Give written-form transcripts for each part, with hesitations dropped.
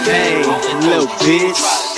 Hey, little bitch.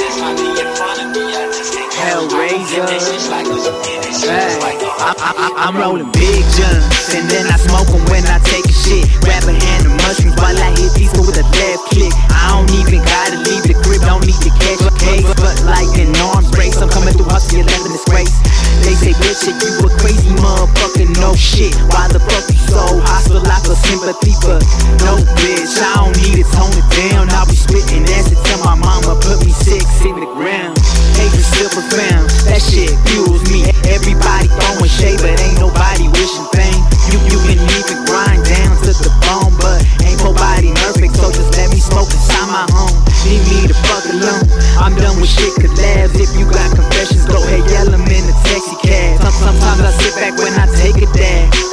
Hellraiser. Hey, I'm rolling big junks, and then I smoke them when I take a shit. Grab a hand of mushrooms while I hit these with a left click. I don't even gotta leave the grip, don't need to catch a case. But like an arms race, I'm coming through hustle, you're left in disgrace. They say, bitch, you a crazy motherfucker, no shit. Why the fuck you so hostile? I feel sympathy, but no bitch, I don't need to tone it down. I'll be spitting acid till my mama put me 6 in the ground. Hate is still profound, that shit fuels me. Everybody throwing shade, but ain't nobody wishing fame. You can even grind down to the bone, but ain't nobody perfect, so just let me smoke inside my home. Leave me the fuck alone, I'm done with shit collabs. If you got confessions, go ahead, yell them in the taxi cab. Sometimes I sit back when I take a dab.